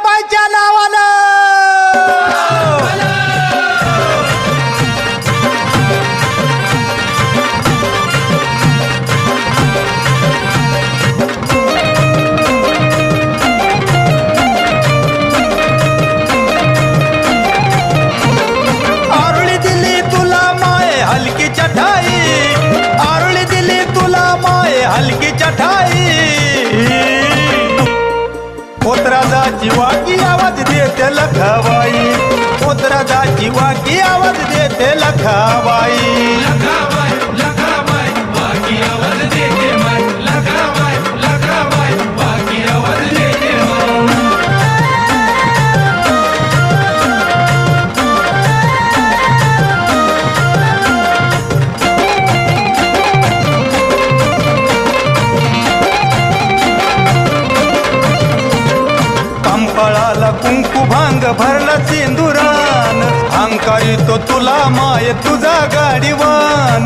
बाईच्या नावानं आरुळी दिली तुला माये हलकी चटाई, आरुळी दिली तुला माये हलकी चटाई। पोतराजाची वाकी आवाज देते लखाबाई, पोतराजाची वाकी आवाज देते लखाबाई। लखाबाई लखाबाई वाकी आवाज देते माय, लखाबाई लखाबाई वाकी आवाज देते माय। कंपाळाला कुंकू भांग भरला सिंदुरान, अंकारी तो तुला माय तुझा गाडीवान।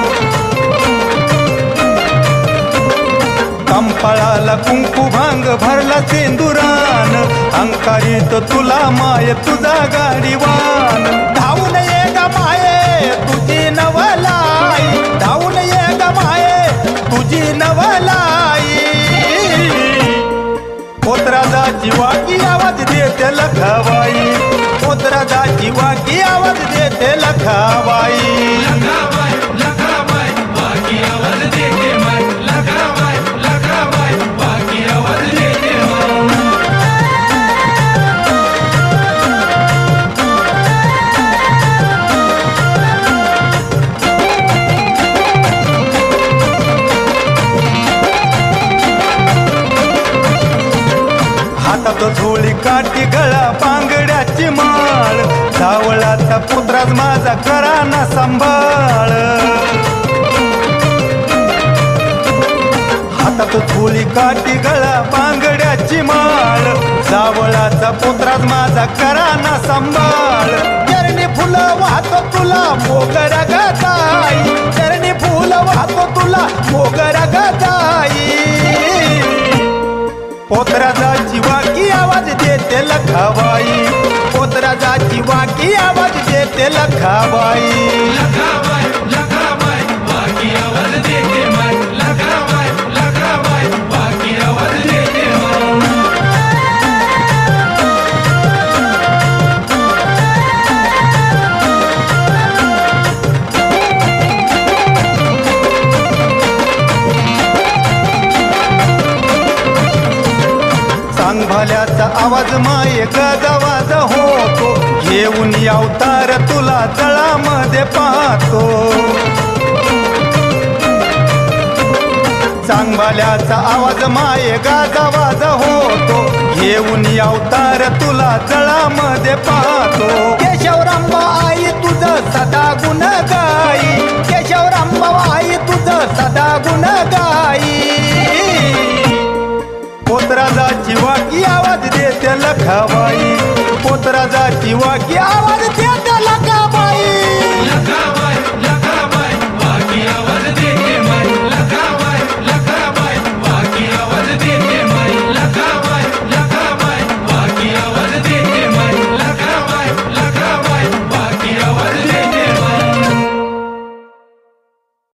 कंपाळाला कुंकू भांग भरला सिंदुरान, अंकारी तो तुला माय तुझा गाडीवान। धावून ये ग माये तुझी नवलाई, धावून ये ग माये तुझी नवलाई। पोतराजाची वाकी आवाज देते लखाबाई, पोतराजाची वाकी आवाज देते लखाबाई। लखाबाई लखाबाई वाकी आवाज देते माय, लखाबाई लखाबाई वाकी आवाज देते माय। हातात झोळी काठी गळा बांगड्याची माळ, सावळाचा पुत्राच माझा करा ना सांभाळ। हातात झोळी काठी गळा बांगड्याची माळ, सावळाचा पुत्राच माझा करा ना सांभाळ। चरणी फुलं वाहतो तुला मोगर गदाई, चरणी फुलं वाहतो तुला मोगर गदाई। पोतराजाची वाकी आवाज देते लखाबाई, पोतराजाची वाकी आवाज देते लखाबाई। लखाबाई लखाबाई वाकी आवाज देते माय, लखाबाई लखाबाई वाकी आवाज देते माय। सांगभाल्याचा आवाज माये गजवाज होतो, घेऊन अवतार तुला जळामध्ये पाहतो। सांगभाल्याचा आवाज माये गजवाज होतो, घेऊन अवतार तुला जळामध्ये पाहतो। केशवराम आई तुझं सदा गुण गाई, केशवराम आई तुझं सदा गुण गाई। पोतराजाची वाकी आवाज देते लखाबाई, पोतराजाची वाकी आवाज देते